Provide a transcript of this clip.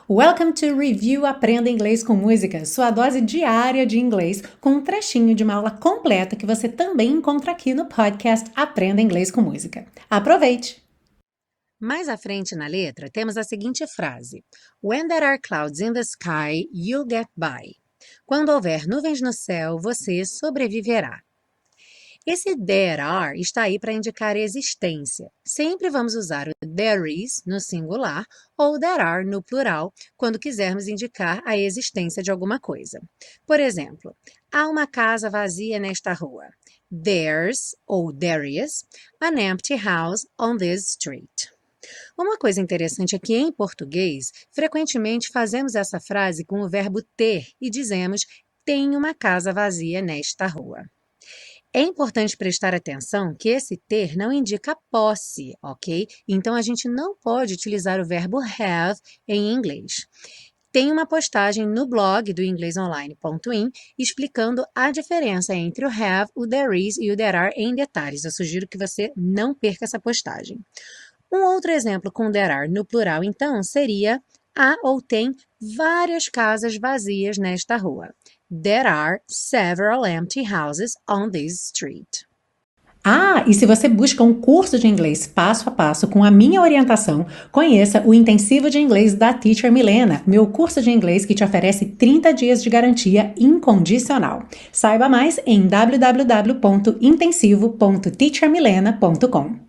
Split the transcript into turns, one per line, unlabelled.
Welcome to Review Aprenda Inglês com Música, sua dose diária de inglês, com um trechinho de uma aula completa que você também encontra aqui no podcast Aprenda Inglês com Música. Aproveite! Mais à frente na letra, temos a seguinte frase: When there are clouds in the sky, you'll get by. Quando houver nuvens no céu, você sobreviverá. Esse there are está aí para indicar existência. Sempre vamos usar o there is no singular ou there are no plural quando quisermos indicar a existência de alguma coisa. Por exemplo, há uma casa vazia nesta rua. There's, ou there is, an empty house on this street. Uma coisa interessante é que em português, frequentemente fazemos essa frase com o verbo ter e dizemos tem uma casa vazia nesta rua. É importante prestar atenção que esse ter não indica posse, ok? Então, a gente não pode utilizar o verbo have em inglês. Tem uma postagem no blog do inglesonline.in explicando a diferença entre o have, o there is e o there are em detalhes. Eu sugiro que você não perca essa postagem. Um outro exemplo com there are no plural, então, seria há ou tem várias casas vazias nesta rua. There are several empty houses on this street. E se você busca um curso de inglês passo a passo com a minha orientação, conheça o Intensivo de Inglês da Teacher Milena, meu curso de inglês que te oferece 30 dias de garantia incondicional. Saiba mais em www.intensivo.teachermilena.com.